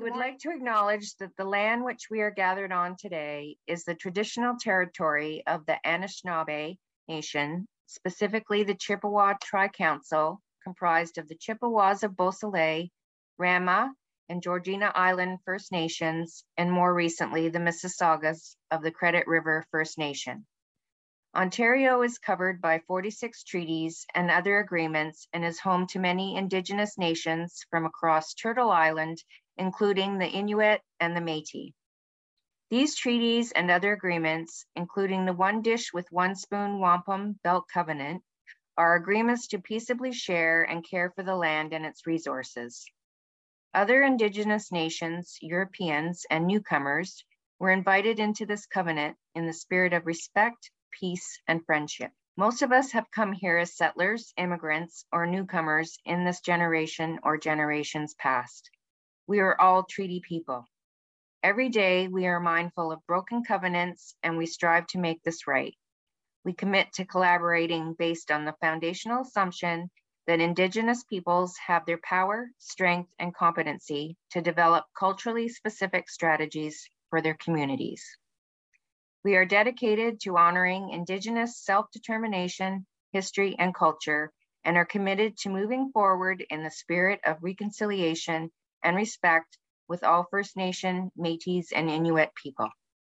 would like to acknowledge that the land which we are gathered on today is the traditional territory of the Anishinaabe Nation, specifically the Chippewa Tri-Council, comprised of the Chippewas of Beausoleil, Rama, and Georgina Island First Nations, and more recently, the Mississaugas of the Credit River First Nation. Ontario is covered by 46 treaties and other agreements and is home to many Indigenous nations from across Turtle Island, including the Inuit and the Métis. These treaties and other agreements, including the One Dish with One Spoon Wampum Belt Covenant, are agreements to peaceably share and care for the land and its resources. Other Indigenous nations, Europeans, and newcomers were invited into this covenant in the spirit of respect, peace, and friendship. Most of us have come here as settlers, immigrants, or newcomers in this generation or generations past. We are all treaty people. Every day we are mindful of broken covenants and we strive to make this right. We commit to collaborating based on the foundational assumption that Indigenous peoples have their power, strength, and competency to develop culturally specific strategies for their communities. We are dedicated to honoring Indigenous self-determination, history, and culture, and are committed to moving forward in the spirit of reconciliation and respect with all First Nation, Métis, and Inuit people.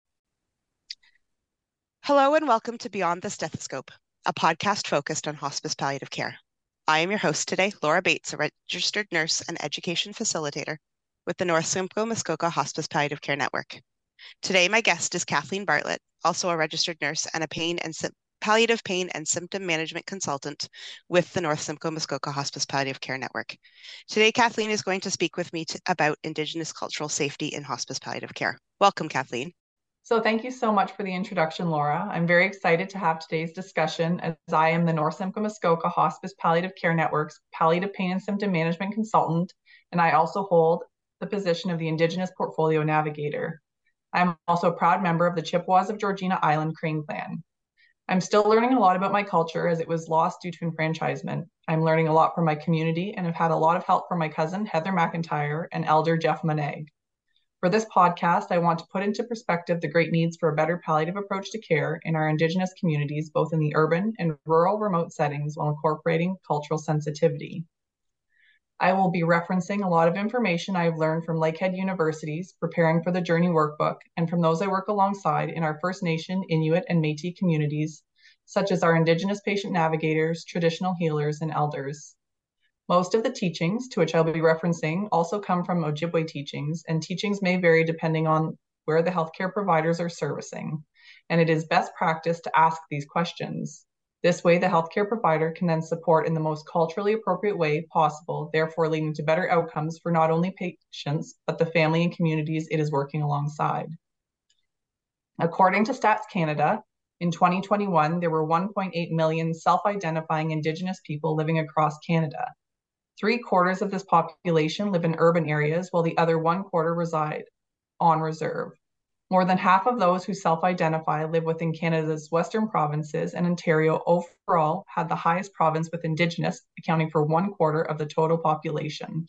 Hello and welcome to Beyond the Stethoscope, a podcast focused on hospice palliative care. I am your host today, Laura Bates, a registered nurse and education facilitator with the North Simcoe Muskoka Hospice Palliative Care Network. Today, my guest is Kathleen Bartlett, also a registered nurse and a palliative pain and symptom management consultant with the North Simcoe Muskoka Hospice Palliative Care Network. Today, Kathleen is going to speak with me about Indigenous cultural safety in hospice palliative care. Welcome, Kathleen. So thank you so much for the introduction, Laura. I'm very excited to have today's discussion as I am the North Simcoe Muskoka Hospice Palliative Care Network's palliative pain and symptom management consultant, and I also hold the position of the Indigenous Portfolio Navigator. I'm also a proud member of the Chippewas of Georgina Island Crane Clan. I'm still learning a lot about my culture as it was lost due to enfranchisement. I'm learning a lot from my community and have had a lot of help from my cousin, Heather McIntyre, and Elder Jeff Monag. For this podcast, I want to put into perspective the great needs for a better palliative approach to care in our Indigenous communities, both in the urban and rural remote settings, while incorporating cultural sensitivity. I will be referencing a lot of information I have learned from Lakehead University's Preparing for the Journey workbook and from those I work alongside in our First Nation, Inuit, and Métis communities, such as our Indigenous patient navigators, traditional healers, and elders. Most of the teachings to which I'll be referencing also come from Ojibwe teachings, and teachings may vary depending on where the healthcare providers are servicing, and it is best practice to ask these questions. This way, the healthcare provider can then support in the most culturally appropriate way possible, therefore leading to better outcomes for not only patients, but the family and communities it is working alongside. According to Stats Canada, in 2021, there were 1.8 million self-identifying Indigenous people living across Canada. 3/4 of this population live in urban areas, while the other 1/4 reside on reserve. More than half of those who self-identify live within Canada's western provinces, and Ontario overall had the highest province with Indigenous, accounting for 1/4 of the total population.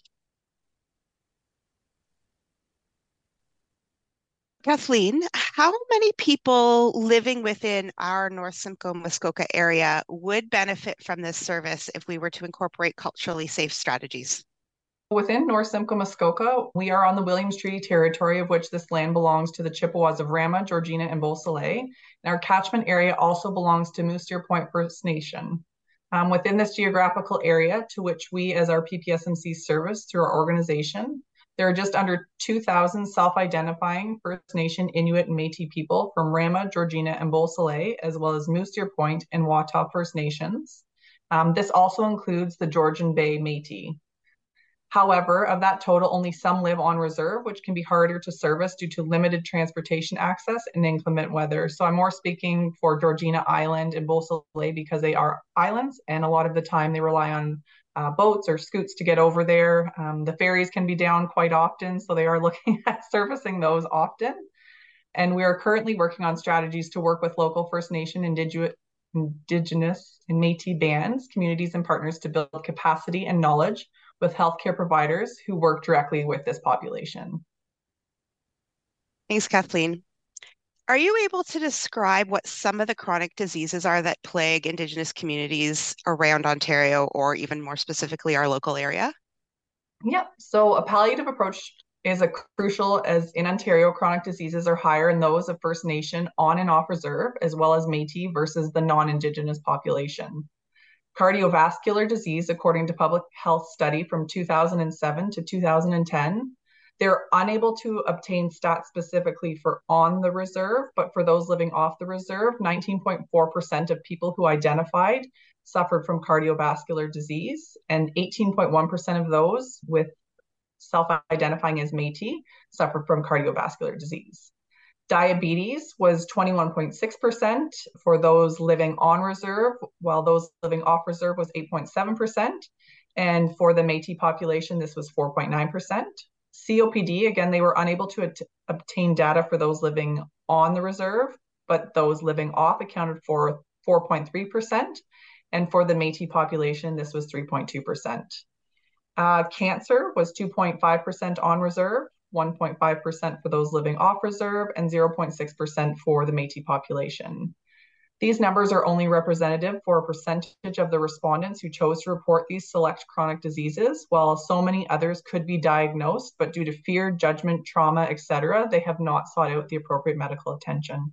Kathleen, how many people living within our North Simcoe Muskoka area would benefit from this service if we were to incorporate culturally safe strategies? Within North Simcoe Muskoka, we are on the Williams Treaty territory, of which this land belongs to the Chippewas of Rama, Georgina, and Beausoleil. And our catchment area also belongs to Moose Deer Point First Nation. Within this geographical area, to which we as our PPSMC service through our organization, there are just under 2,000 self-identifying First Nation, Inuit, and Métis people from Rama, Georgina, and Beausoleil, as well as Moose Deer Point and Watauga First Nations. This also includes the Georgian Bay Métis. However, of that total, only some live on reserve, which can be harder to service due to limited transportation access and inclement weather. So I'm more speaking for Georgina Island and Beausoleil because they are islands, and a lot of the time they rely on boats or scoots to get over there. The ferries can be down quite often, so they are looking at servicing those often. And we are currently working on strategies to work with local First Nation, Indigenous, and Métis bands, communities, and partners to build capacity and knowledge with healthcare providers who work directly with this population. Thanks, Kathleen. Are you able to describe what some of the chronic diseases are that plague Indigenous communities around Ontario, or even more specifically, our local area? Yeah, so a palliative approach is a crucial, as in Ontario, chronic diseases are higher in those of First Nation on and off reserve, as well as Métis versus the non-Indigenous population. Cardiovascular disease, according to Public Health Study from 2007 to 2010, they're unable to obtain stats specifically for on the reserve, but for those living off the reserve, 19.4% of people who identified suffered from cardiovascular disease, and 18.1% of those with self-identifying as Métis suffered from cardiovascular disease. Diabetes was 21.6% for those living on reserve, while those living off reserve was 8.7%. And for the Métis population, this was 4.9%. COPD, again, they were unable to obtain data for those living on the reserve, but those living off accounted for 4.3%. And for the Métis population, this was 3.2%. Cancer was 2.5% on reserve, 1.5% for those living off reserve, and 0.6% for the Métis population. These numbers are only representative for a percentage of the respondents who chose to report these select chronic diseases, while so many others could be diagnosed, but due to fear, judgment, trauma, etc., they have not sought out the appropriate medical attention.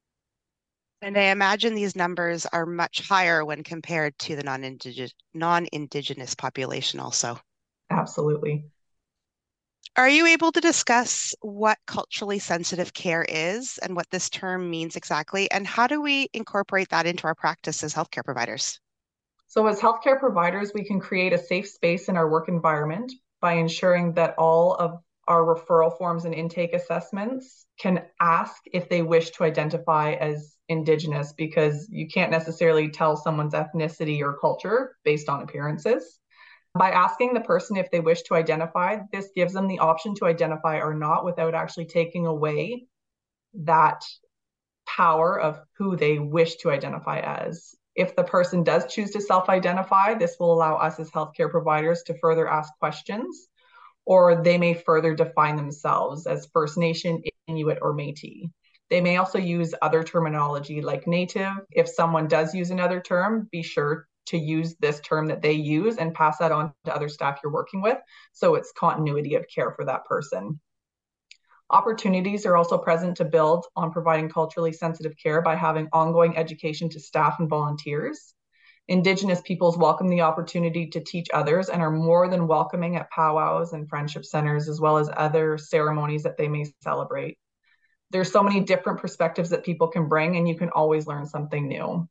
And I imagine these numbers are much higher when compared to the non-Indigenous population also. Absolutely. Are you able to discuss what culturally sensitive care is and what this term means exactly? And how do we incorporate that into our practice as healthcare providers? So as healthcare providers, we can create a safe space in our work environment by ensuring that all of our referral forms and intake assessments can ask if they wish to identify as Indigenous, because you can't necessarily tell someone's ethnicity or culture based on appearances. By asking the person if they wish to identify, this gives them the option to identify or not without actually taking away that power of who they wish to identify as. If the person does choose to self-identify, this will allow us as healthcare providers to further ask questions, or they may further define themselves as First Nation, Inuit, or Métis. They may also use other terminology like Native. If someone does use another term, be sure to use this term that they use and pass that on to other staff you're working with, so it's continuity of care for that person. Opportunities are also present to build on providing culturally sensitive care by having ongoing education to staff and volunteers. Indigenous peoples welcome the opportunity to teach others and are more than welcoming at powwows and friendship centers, as well as other ceremonies that they may celebrate. There's so many different perspectives that people can bring, and you can always learn something new.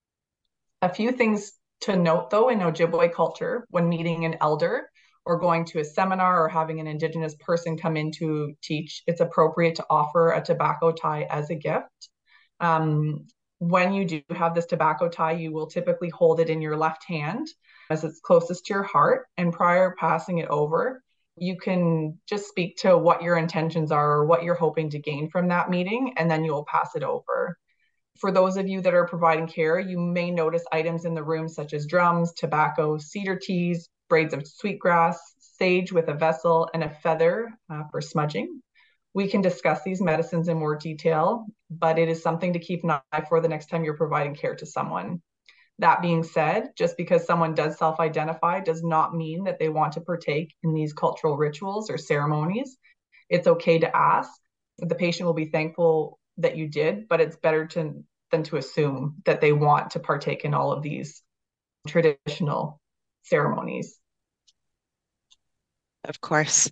A few things to note, though, in Ojibwe culture, when meeting an elder or going to a seminar or having an Indigenous person come in to teach, it's appropriate to offer a tobacco tie as a gift. When you do have this tobacco tie, you will typically hold it in your left hand as it's closest to your heart. And prior passing it over, you can just speak to what your intentions are or what you're hoping to gain from that meeting, and then you'll pass it over. For those of you that are providing care, you may notice items in the room such as drums, tobacco, cedar teas, braids of sweetgrass, sage with a vessel, and a feather for smudging. We can discuss these medicines in more detail, but it is something to keep an eye for the next time you're providing care to someone. That being said, just because someone does self-identify does not mean that they want to partake in these cultural rituals or ceremonies. It's okay to ask. The patient will be thankful that you did, but it's better than to assume that they want to partake in all of these traditional ceremonies. Of course.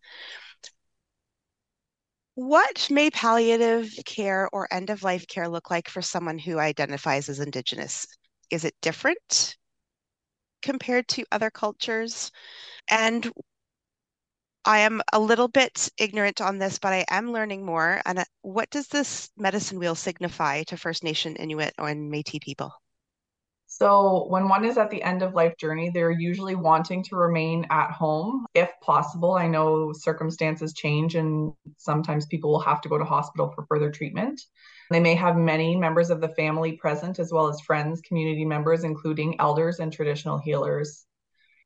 What may palliative care or end-of-life care look like for someone who identifies as Indigenous? Is it different compared to other cultures? And I am a little bit ignorant on this, but I am learning more. And what does this medicine wheel signify to First Nation, Inuit, and Métis people? So when one is at the end of life journey, they're usually wanting to remain at home if possible. I know circumstances change and sometimes people will have to go to hospital for further treatment. They may have many members of the family present, as well as friends, community members, including elders and traditional healers.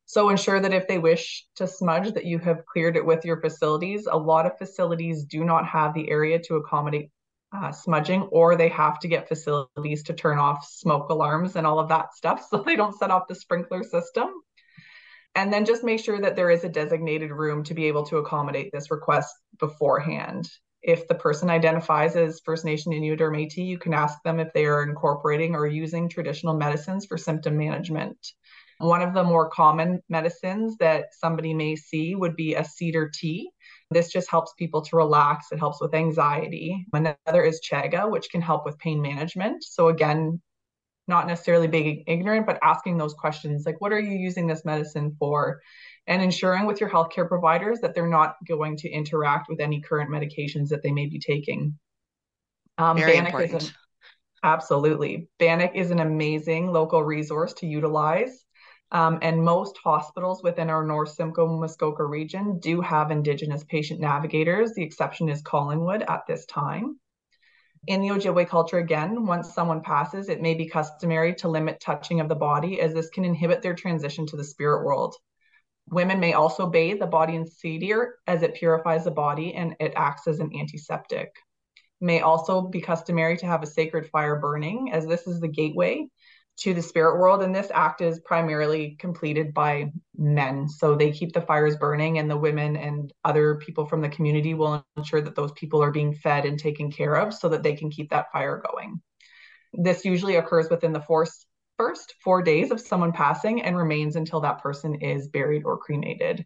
So ensure that if they wish to smudge, that you have cleared it with your facilities. A lot of facilities do not have the area to accommodate smudging, or they have to get facilities to turn off smoke alarms and all of that stuff so they don't set off the sprinkler system. And then just make sure that there is a designated room to be able to accommodate this request beforehand. If the person identifies as First Nation, Inuit, or Métis, you can ask them if they are incorporating or using traditional medicines for symptom management. One of the more common medicines that somebody may see would be a cedar tea. This just helps people to relax. It helps with anxiety. Another is chaga, which can help with pain management. So again, not necessarily being ignorant, but asking those questions like, what are you using this medicine for? And ensuring with your healthcare providers that they're not going to interact with any current medications that they may be taking. Very important. Absolutely. Bannock is an amazing local resource to utilize. And most hospitals within our North Simcoe Muskoka region do have Indigenous patient navigators. The exception is Collingwood at this time. In the Ojibwe culture, again, once someone passes, it may be customary to limit touching of the body, as this can inhibit their transition to the spirit world. Women may also bathe the body in cedar, as it purifies the body and it acts as an antiseptic. It may also be customary to have a sacred fire burning, as this is the gateway to the spirit world, and this act is primarily completed by men. So they keep the fires burning, and the women and other people from the community will ensure that those people are being fed and taken care of so that they can keep that fire going. This usually occurs within the first 4 days of someone passing and remains until that person is buried or cremated.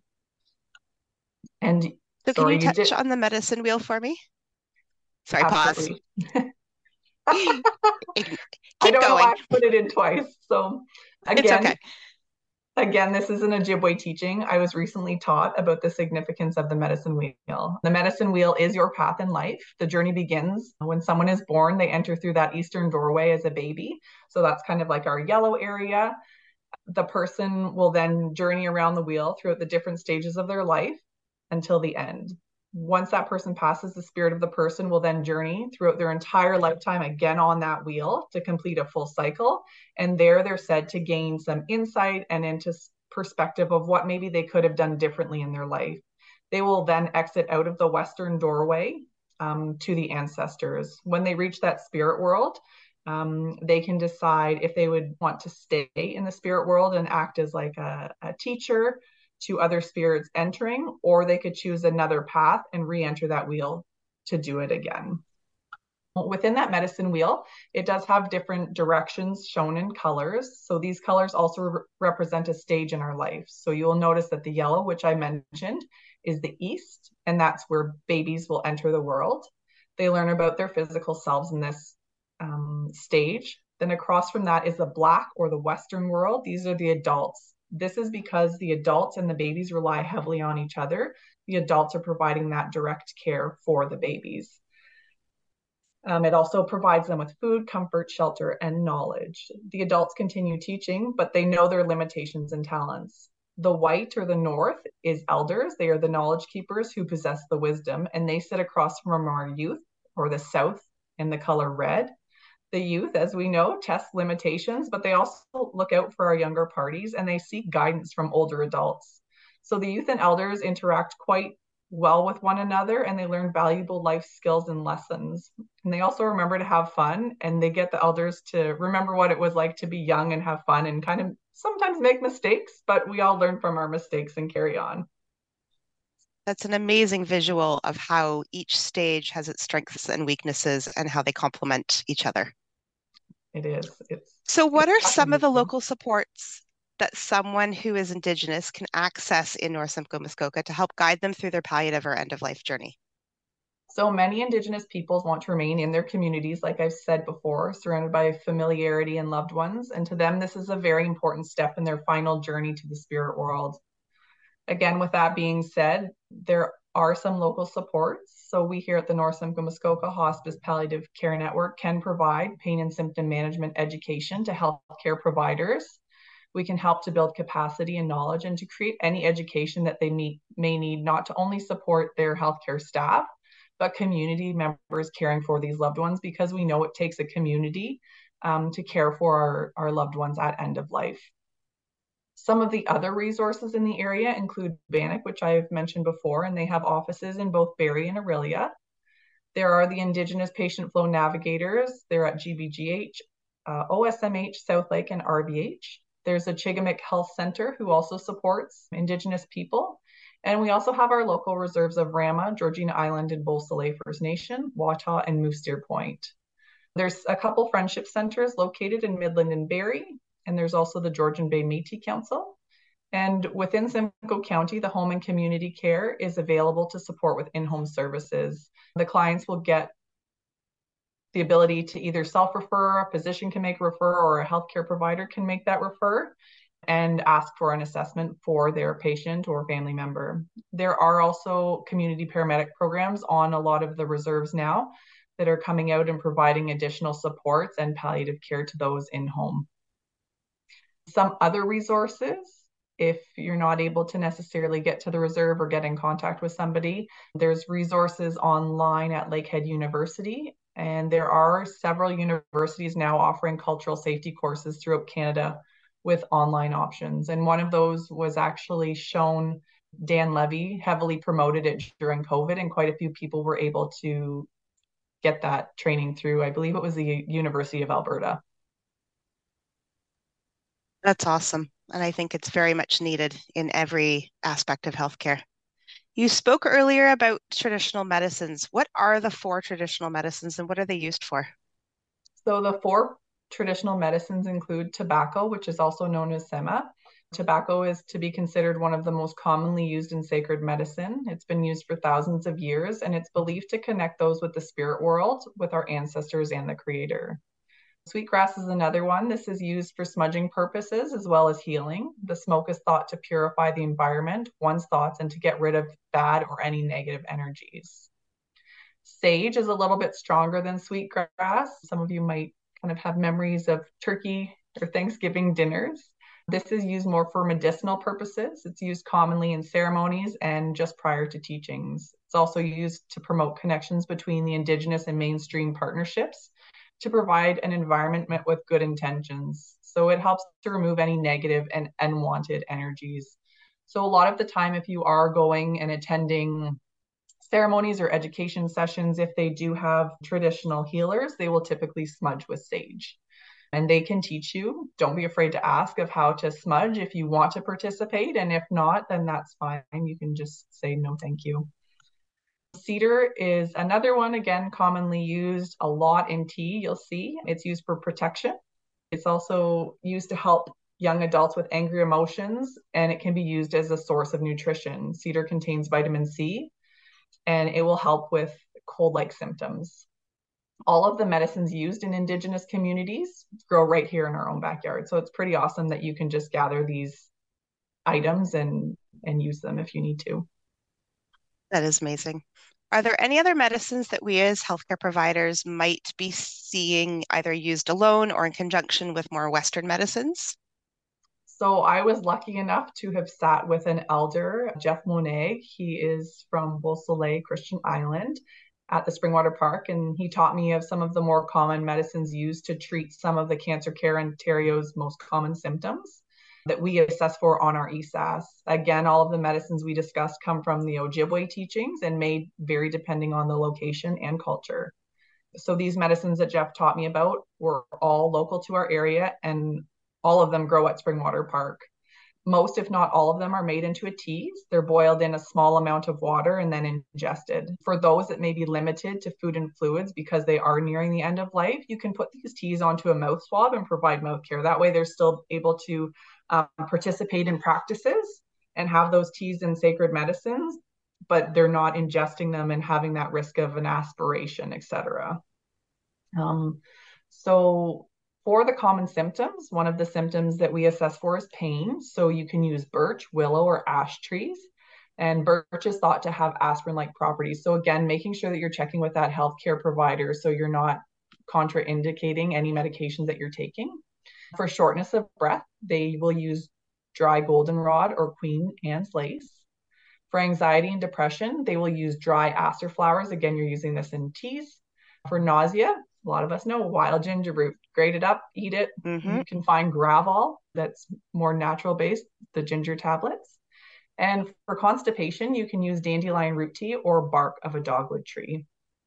And so can you touch on the medicine wheel for me? Sorry, Absolutely. Pause. I don't know why I put it in twice. So again, it's okay. Again, this is an Ojibwe teaching. I was recently taught about the significance of the medicine wheel. The medicine wheel is your path in life. The journey begins when someone is born. They enter through that eastern doorway as a baby. So that's kind of like our yellow area. The person will then journey around the wheel throughout the different stages of their life until the end. Once that person passes, the spirit of the person will then journey throughout their entire lifetime again on that wheel to complete a full cycle. And there they're said to gain some insight and into perspective of what maybe they could have done differently in their life. They will then exit out of the western doorway to the ancestors. When they reach that spirit world, they can decide if they would want to stay in the spirit world and act as like a teacher to other spirits entering, or they could choose another path and re-enter that wheel to do it again. Within that medicine wheel, it does have different directions shown in colors. So these colors also represent a stage in our life. So you'll notice that the yellow, which I mentioned, is the east, and that's where babies will enter the world. They learn about their physical selves in this stage. Then across from that is the black, or the western world. These are the adults. This is because the adults and the babies rely heavily on each other. The adults are providing that direct care for the babies. It also provides them with food, comfort, shelter, and knowledge. The adults continue teaching, but they know their limitations and talents. The white, or the north, is elders. They are the knowledge keepers who possess the wisdom, and they sit across from our youth, or the south, in the color red. The youth, as we know, test limitations, but they also look out for our younger parties, and they seek guidance from older adults. So the youth and elders interact quite well with one another, and they learn valuable life skills and lessons. And they also remember to have fun, and they get the elders to remember what it was like to be young and have fun and kind of sometimes make mistakes, but we all learn from our mistakes and carry on. That's an amazing visual of how each stage has its strengths and weaknesses and how they complement each other. It is. So what are some of the local supports that someone who is Indigenous can access in North Simcoe Muskoka to help guide them through their palliative or end-of-life journey? So many Indigenous peoples want to remain in their communities, like I've said before, surrounded by familiarity and loved ones. And to them, this is a very important step in their final journey to the spirit world. Again, with that being said, there are some local supports. So we here at the North Simcoe Muskoka Hospice Palliative Care Network can provide pain and symptom management education to healthcare providers. We can help to build capacity and knowledge and to create any education that they may need, not to only support their healthcare staff, but community members caring for these loved ones, because we know it takes a community to care for our loved ones at end of life. Some of the other resources in the area include Bannock, which I've mentioned before, and they have offices in both Barrie and Orillia. There are the Indigenous Patient Flow Navigators. They're at GBGH, OSMH, South Lake, and RVH. There's a Chigamik Health Center who also supports Indigenous people. And we also have our local reserves of Rama, Georgina Island, and Bull Soleil First Nation, Wataw, and Moose Deer Point. There's a couple friendship centers located in Midland and Barrie, and there's also the Georgian Bay Métis Council. And within Simcoe County, the home and community care is available to support with in-home services. The clients will get the ability to either self-refer, a physician can make a refer, or a healthcare provider can make that refer and ask for an assessment for their patient or family member. There are also community paramedic programs on a lot of the reserves now that are coming out and providing additional supports and palliative care to those in home. Some other resources, if you're not able to necessarily get to the reserve or get in contact with somebody, there's resources online at Lakehead University, and there are several universities now offering cultural safety courses throughout Canada with online options. And one of those was actually shown, Dan Levy heavily promoted it during COVID, and quite a few people were able to get that training through, I believe it was the University of Alberta. That's awesome. And I think it's very much needed in every aspect of healthcare. You spoke earlier about traditional medicines. What are the 4 traditional medicines and what are they used for? So the 4 traditional medicines include tobacco, which is also known as sema. Tobacco is to be considered one of the most commonly used in sacred medicine. It's been used for thousands of years, and it's believed to connect those with the spirit world, with our ancestors and the creator. Sweetgrass is another one. This is used for smudging purposes as well as healing. The smoke is thought to purify the environment, one's thoughts, and to get rid of bad or any negative energies. Sage is a little bit stronger than sweetgrass. Some of you might kind of have memories of turkey or Thanksgiving dinners. This is used more for medicinal purposes. It's used commonly in ceremonies and just prior to teachings. It's also used to promote connections between the Indigenous and mainstream partnerships, to provide an environment met with good intentions. So it helps to remove any negative and unwanted energies. So a lot of the time, if you are going and attending ceremonies or education sessions, if they do have traditional healers, they will typically smudge with sage. And they can teach you. Don't be afraid to ask of how to smudge if you want to participate. And if not, then that's fine. You can just say no, thank you. Cedar is another one, again, commonly used a lot in tea, you'll see. It's used for protection. It's also used to help young adults with angry emotions, and it can be used as a source of nutrition. Cedar contains vitamin C, and it will help with cold-like symptoms. All of the medicines used in Indigenous communities grow right here in our own backyard. So it's pretty awesome that you can just gather these items and use them if you need to. That is amazing. Are there any other medicines that we as healthcare providers might be seeing either used alone or in conjunction with more Western medicines? So I was lucky enough to have sat with an elder, Jeff Monet. He is from Bull Soleil Christian Island at the Springwater Park, and he taught me of some of the more common medicines used to treat some of the Cancer Care Ontario's most common symptoms that we assess for on our ESAS. Again, all of the medicines we discussed come from the Ojibwe teachings and may vary depending on the location and culture. So these medicines that Jeff taught me about were all local to our area, and all of them grow at Springwater Park. Most, if not all of them, are made into a teas. They're boiled in a small amount of water and then ingested. For those that may be limited to food and fluids because they are nearing the end of life, you can put these teas onto a mouth swab and provide mouth care. That way they're still able to participate in practices and have those teas and sacred medicines, but they're not ingesting them and having that risk of an aspiration, etc. So for the common symptoms, one of the symptoms that we assess for is pain. So you can use birch, willow, or ash trees. And birch is thought to have aspirin-like properties. So again, making sure that you're checking with that healthcare provider so you're not contraindicating any medications that you're taking. For shortness of breath, they will use dry goldenrod or Queen Anne's lace. For anxiety and depression, they will use dry aster flowers. Again, you're using this in teas. For nausea, a lot of us know wild ginger root. Grate it up, eat it. You can find Gravol that's more natural based. the ginger tablets. And for constipation, you can use dandelion root tea or bark of a dogwood tree.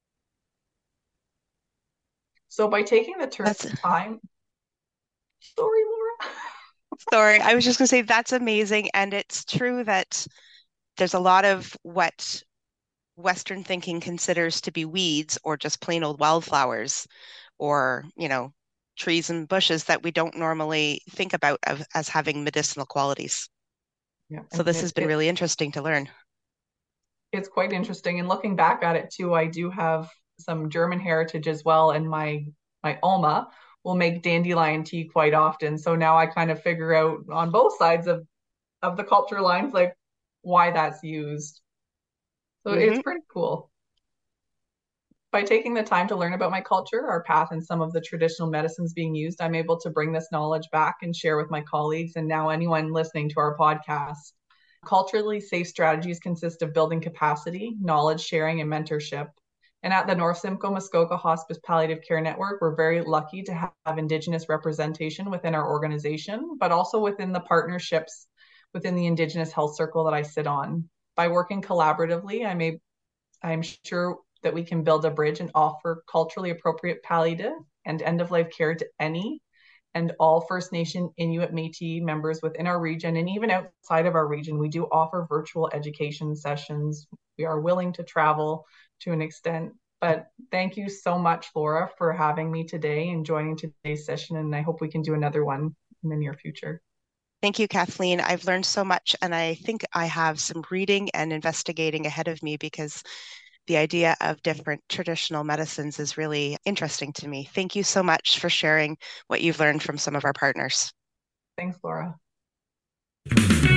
So by taking the time, sorry, Laura. Sorry, I was just going to say that's amazing. And it's true that there's a lot of what Western thinking considers to be weeds or just plain old wildflowers or, trees and bushes that we don't normally think about as having medicinal qualities. Yeah, so this has been really interesting to learn. It's quite interesting. And looking back at it too, I do have some German heritage as well. And my Oma will make dandelion tea quite often. So now I kind of figure out on both sides of the culture lines, like why that's used. So it's pretty cool. By taking the time to learn about my culture, our path, and some of the traditional medicines being used, I'm able to bring this knowledge back and share with my colleagues and now anyone listening to our podcast. Culturally safe strategies consist of building capacity, knowledge sharing, and mentorship. And at the North Simcoe Muskoka Hospice Palliative Care Network, we're very lucky to have Indigenous representation within our organization, but also within the partnerships within the Indigenous Health Circle that I sit on. By working collaboratively, I'm sure that we can build a bridge and offer culturally appropriate palliative and end-of-life care to any and all First Nation, Inuit, Métis members within our region and even outside of our region. We do offer virtual education sessions. We are willing to travel to an extent. But thank you so much, Laura, for having me today and joining today's session. And I hope we can do another one in the near future. Thank you, Kathleen. I've learned so much, and I think I have some reading and investigating ahead of me because the idea of different traditional medicines is really interesting to me. Thank you so much for sharing what you've learned from some of our partners. Thanks, Laura.